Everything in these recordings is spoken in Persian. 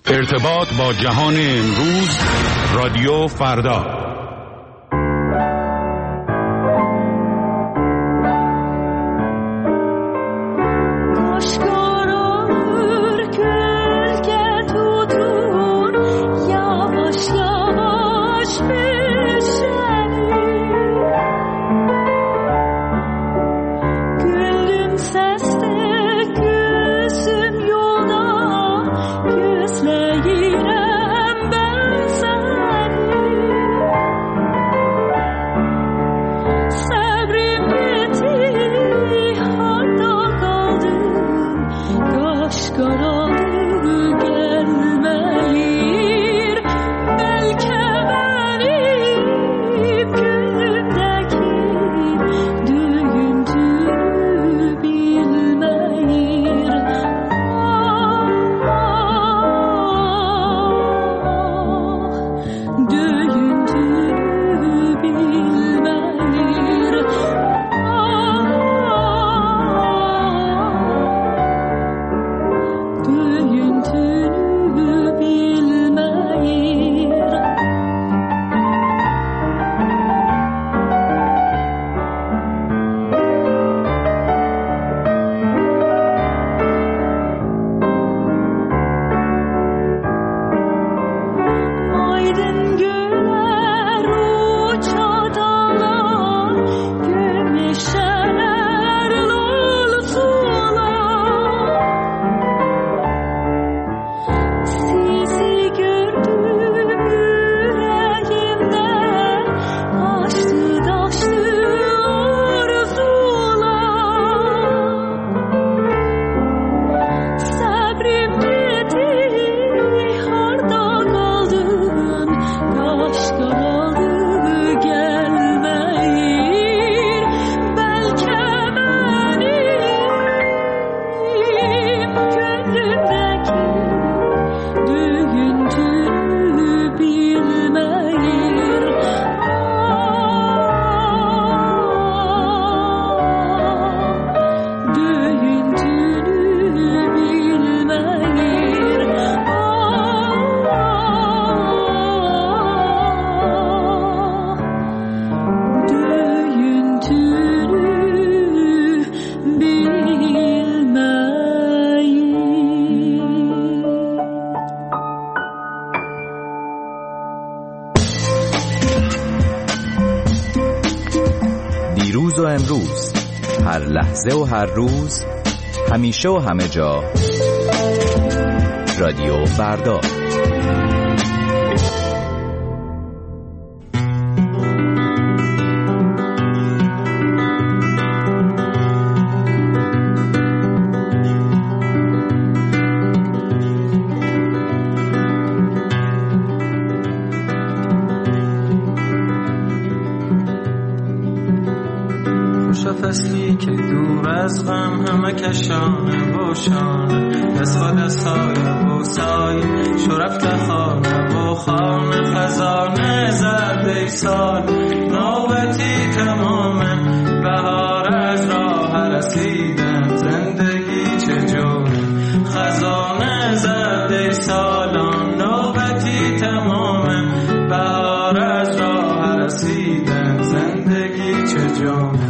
ارتباط با جهان امروز، رادیو فردا. دیروز و امروز، هر لحظه و هر روز، همیشه و همه جا، رادیو فردا. فصلی که دور از غم همه کشانه و شانه دست با دست های بوسای شرفت خانه و خانه خزانه زرده سال نوبتی تمامه بهار از راه رسیدن زندگی چجوره خزانه زرده سالان نوبتی تمامه بهار از راه رسیدن زندگی چجوره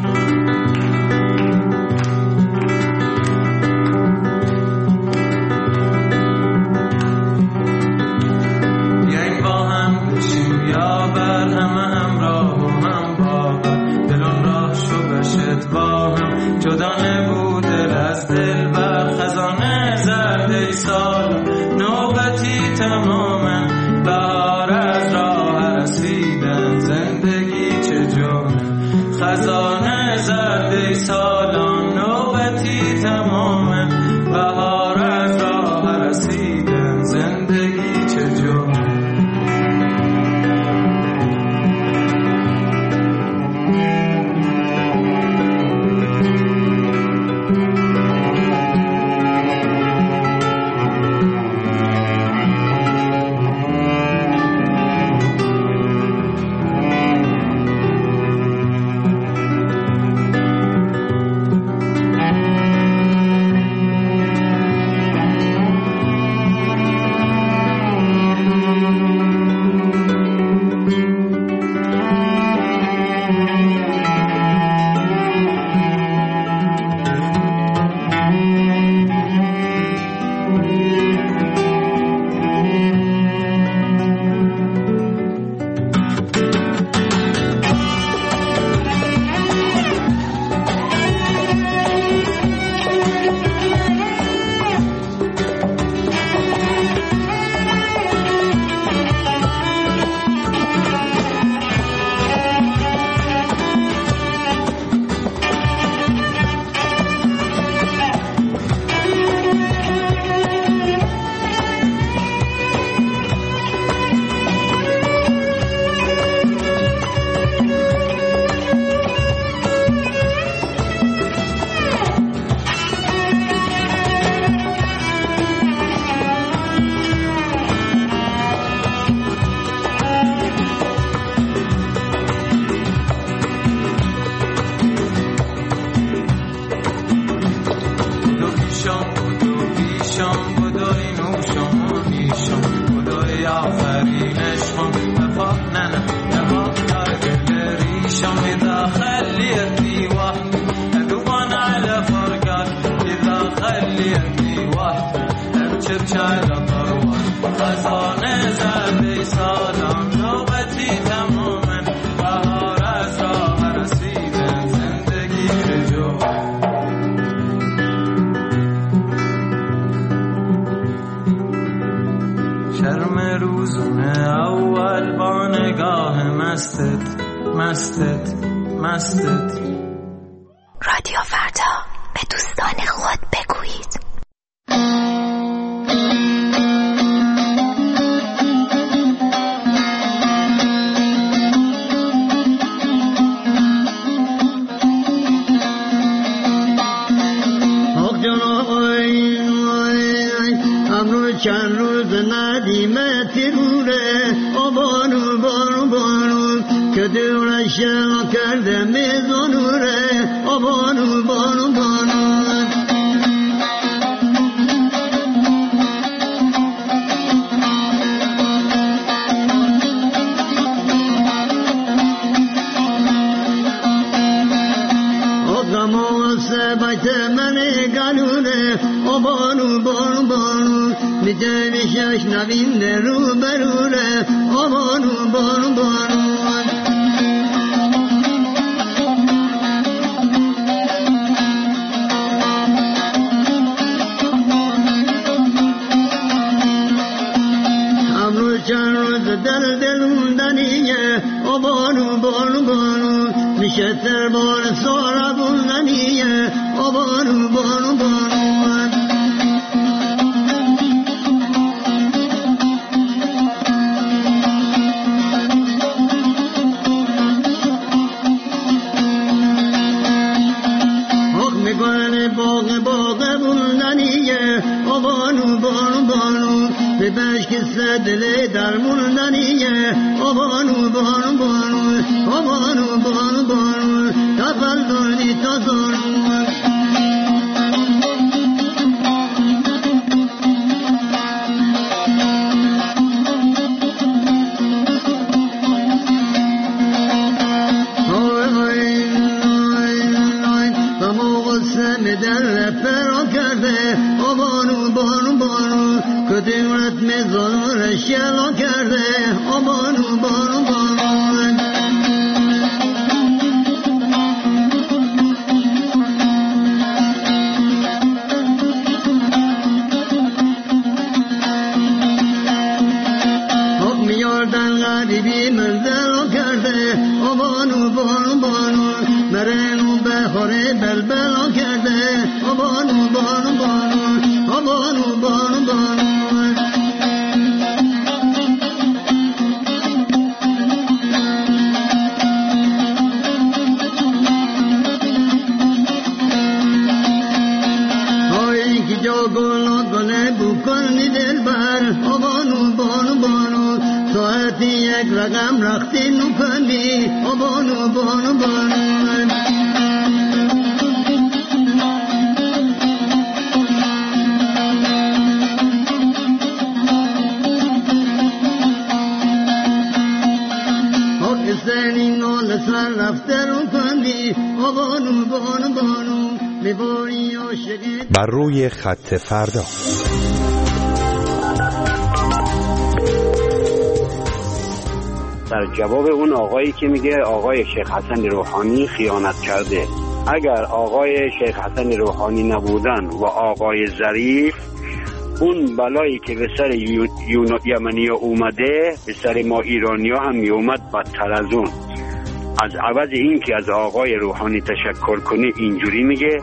جدا نبود از دل بر خزانه زرده سال نوبتی تمامه بهار از راه رسیدن زندگی چجوره خزانه زرده سالان نوبتی تمامه بهار از راه رسیدن زندگی چجوره ریشم بدوی نوشم نیشم بدوی آفرینشم وفا ننه نها دار دل ریشم اذا خليتني وحدي ادوان على فرقات اذا خليتني وحدي ابشر على طروات خزانه زرد سالم نوبتی تماما بهار از راه رسیدن زندگی رجوع شرم روزونه اول با نگاه مستت رادیو فردا به دوستان خود بگویید. چند روز ندیمه تیروره بانو بانو بانو که دورش کرده میزانوره بانو بانو بانو بانو بانو بانو می‌جویش نوین رو بروره بانو بانو بانو امروز چند روز دل موندنیه بانو بانو بانو میشه تر بار سارا بوندنیه بانو بانو بانو دل در موندنیه بانو بانو بانو بانو بانو بانو تفل داری تا زانو در فرا کرده بانو بانو بانو کدیمت میزان شلا کرده بانو بانو بانو حق میاردن غریبی منزل کرده بانو بانو بانو مرنو بخوره بلبل کرده بانو بانو بانو بانو بانو بانو هایی که جا گلا گله بکنی دل بر بانو بانو بانو ساعتی یک رقم رختی نکنی بانو بانو بانو سر رفته رو کندی بانو بانو بانو میباری عاشقی بر روی خط فردا. در جواب اون آقایی که میگه آقای شیخ حسن روحانی خیانت کرده، اگر آقای شیخ حسن روحانی نبودن و آقای ظریف، اون بلایی که به سر یمنی ها اومده به سر ما ایرانی ها هم میومد بدتر از اون. از عوض این که از آقای روحانی تشکر کنه اینجوری میگه: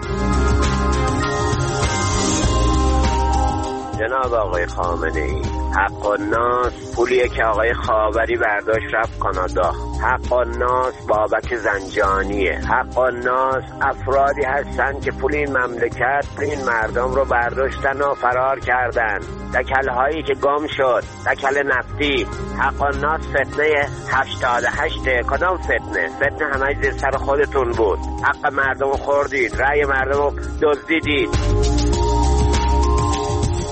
جناب آقای خامنه‌ای، حق الناس پولیه که آقای خاوری برداشت رفت کانادا. حق الناس بابک زنجانیه. حق الناس افرادی هستن که پول این مملکت این مردم رو برداشتن و فرار کردن. دکل‌هایی که گم شد، دکل نفتی. حق الناس فتنه 88. کدام فتنه؟ فتنه همه زیر سر خودتون بود. حق مردم رو خوردید، رأی مردم رو دزدیدید.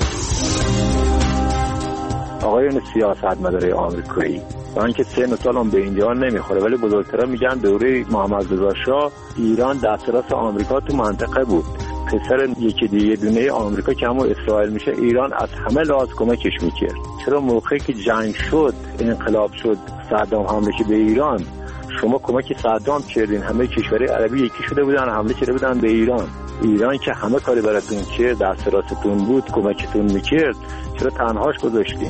آقایان سیاستمدارای آمریکایی، با اینکه سن و سالم به اینجا نمیخوره ولی بزرگترا میگن دوره محمد رضا شاه ایران دسترس آمریکا تو منطقه بود. پسر یکی دیگه دونه آمریکا که همون اسرائیل میشه، ایران از همه لحاظ کمکش میکرد. چرا موقعی که جنگ شد، انقلاب شد، صدام حمله به ایران، شما کمک صدام کردین؟ همه کشورهای عربی یکی شده بودن، حمله کرده بودن به ایران. ایران که همه کاری براتون کرد، دست راستتون بود، کمکتون میکرد، چرا تنهاش گذاشتین؟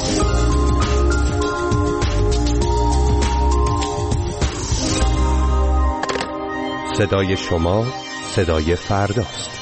صدای شما صدای فرداست.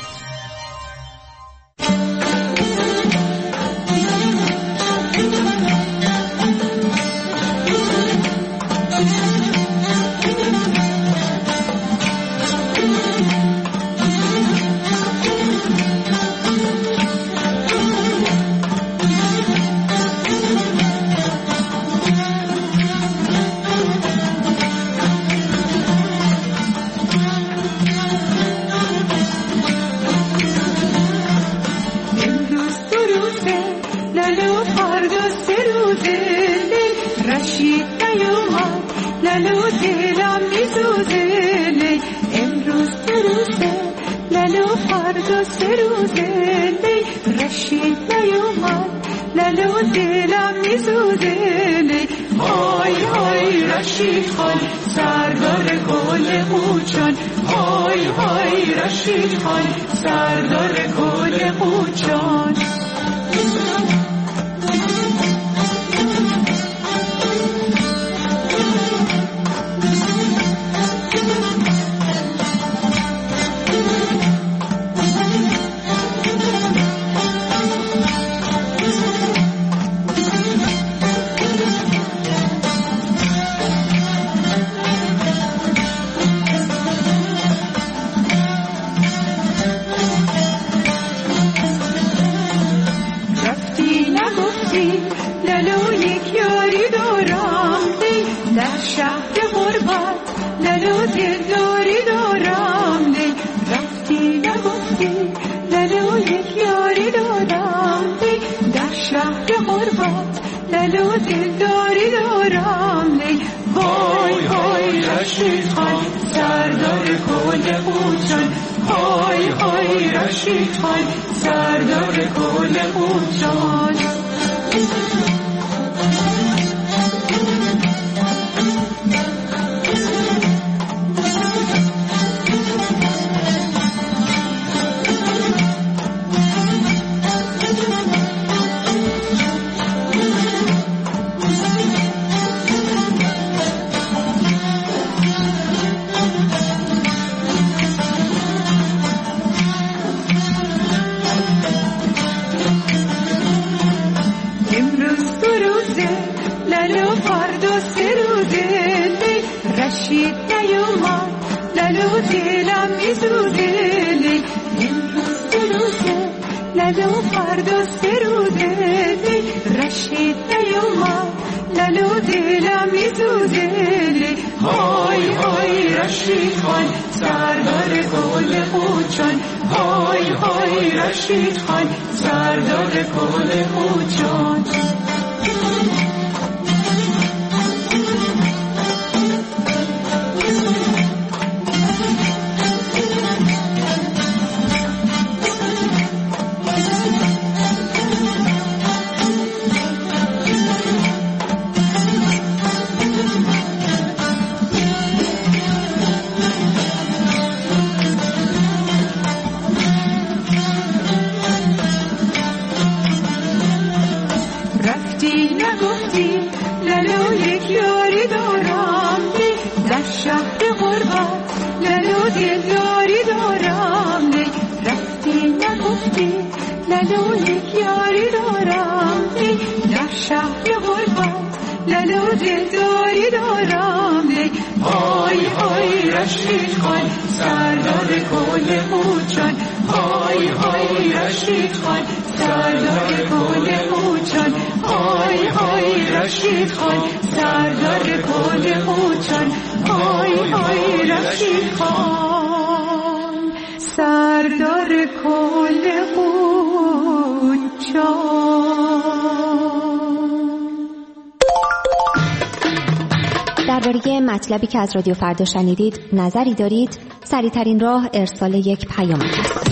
درباره مطلبی که از رادیو فردا شنیدید نظری دارید؟ سریع‌ترین راه ارسال یک پیام است.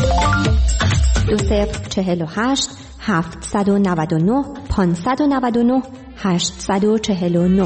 2048 799 599 849.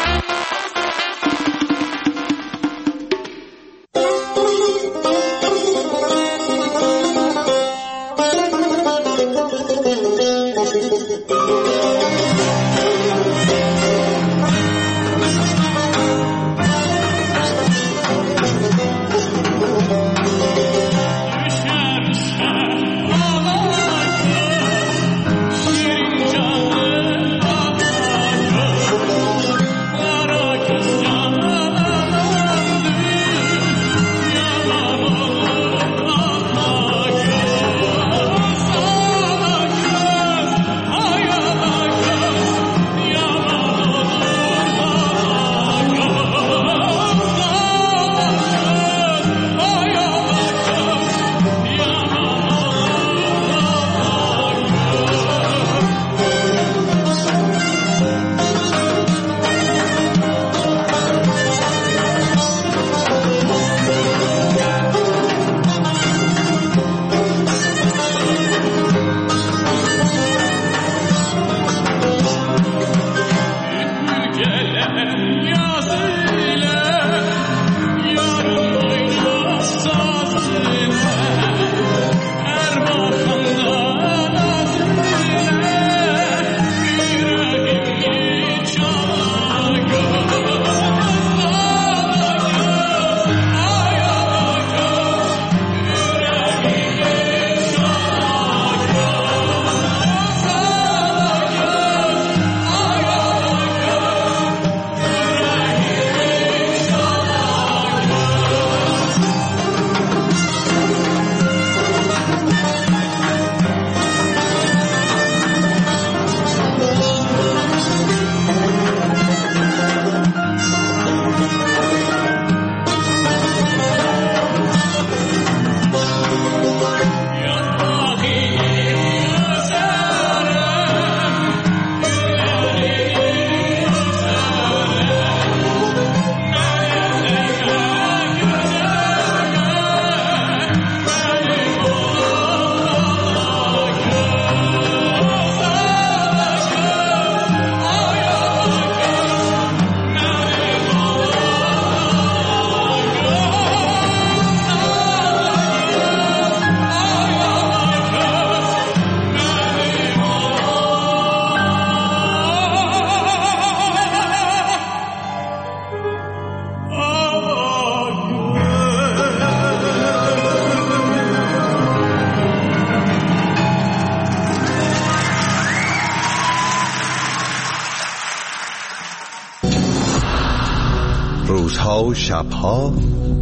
روزها و شبها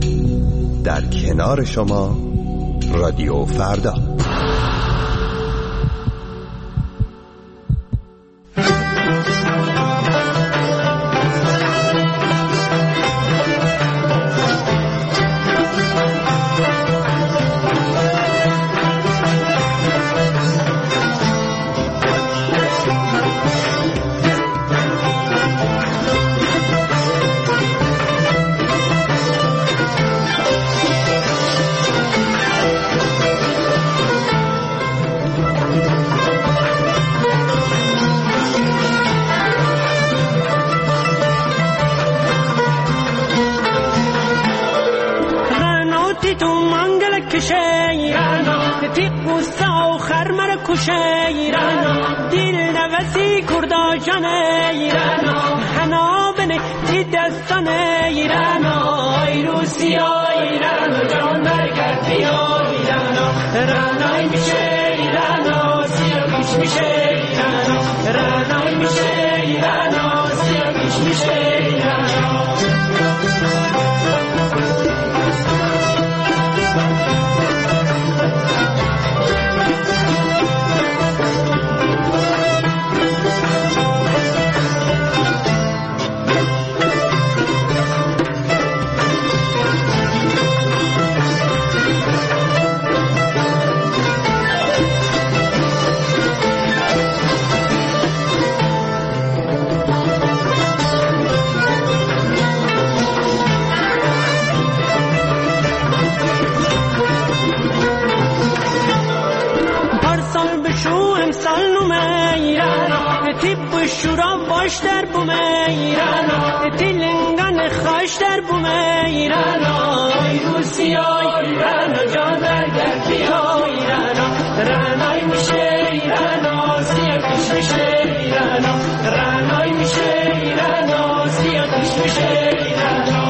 در کنار شما رادیو فردا. سال نمیرن تی بشورا باش در بمیرن تی لنگان خاش در بمیرن ای روسیا ایران جان در گردی ایران رنای میشه ایران آسیا کش میشه ایران رنای میشه ایران آسیا کش میشه ایران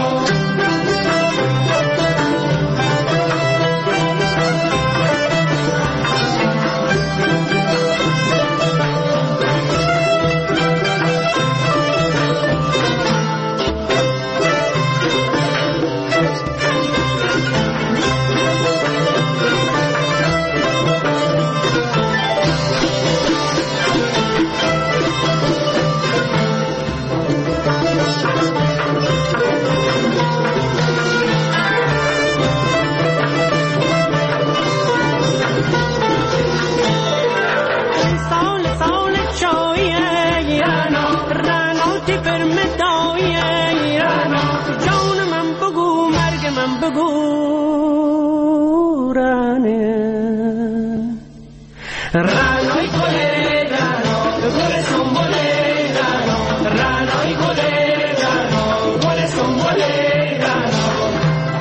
رانای گله رانو گل سنبله رانو رانای گله رانو گل سنبله رانو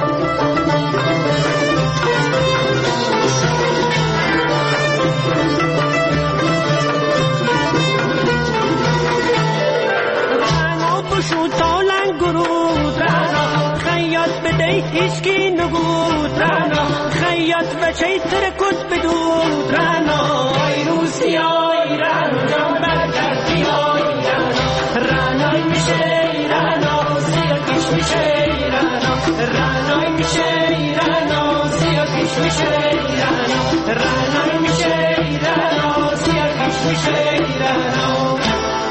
رانو بشو تالن گرود رانو خیاط بده هیچکی نگود رانو خیاط بچه ترکت بدود رانو ای روسیا ایران جان برگردی ایران رانای میشه ایران آسیا کش میشه ایران رانای میشه ایران آسیا کش میشه ایران رانای میشه ایران آسیا کش میشه ایران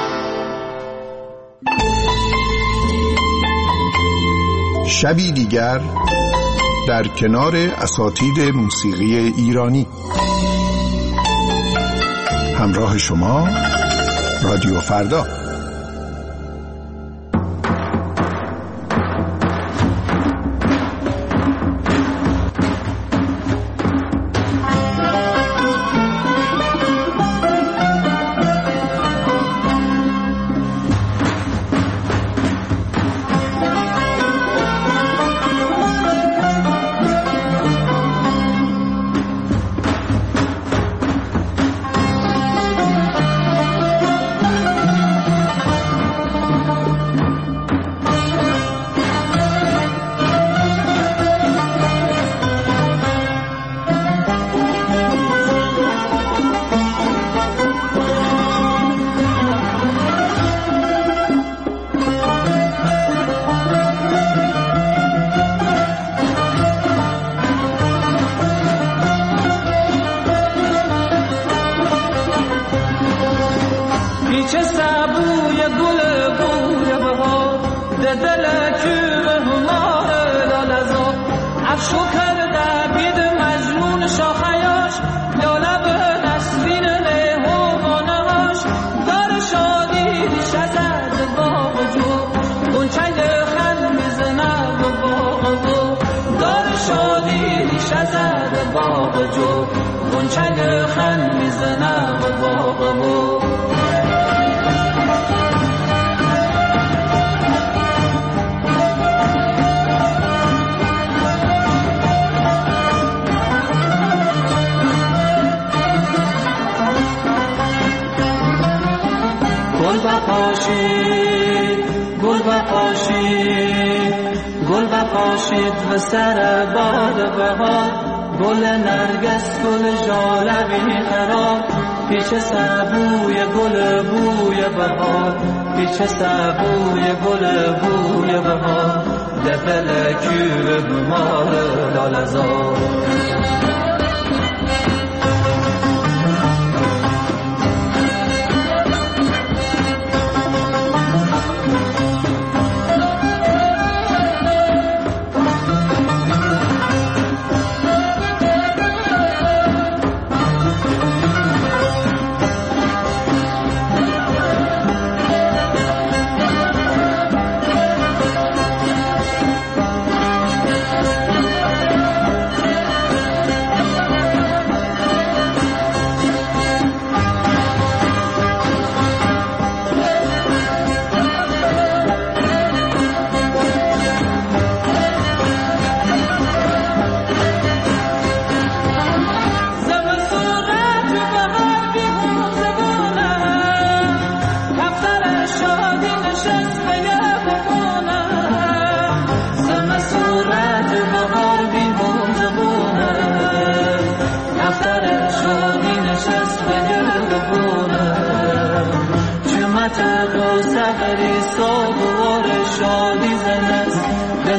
شبی دیگر در کنار اساتید موسیقی ایرانی. همراه شما رادیو فردا. گل بپاشید و سر باد بهار گل نرگس گل ژالبی خراب پیش سبوی گل بوی بهار پیش سبوی گل بوی بهار دفل کیو بمار لالزار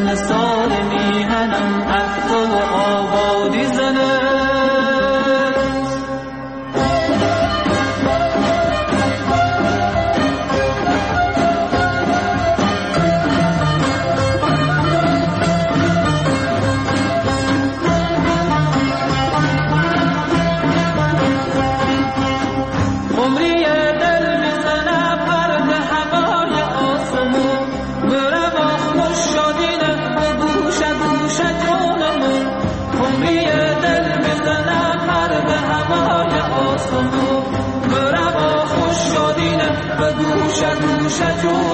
مثال میهنم عهد و آبادی زنه. گوش گوش جون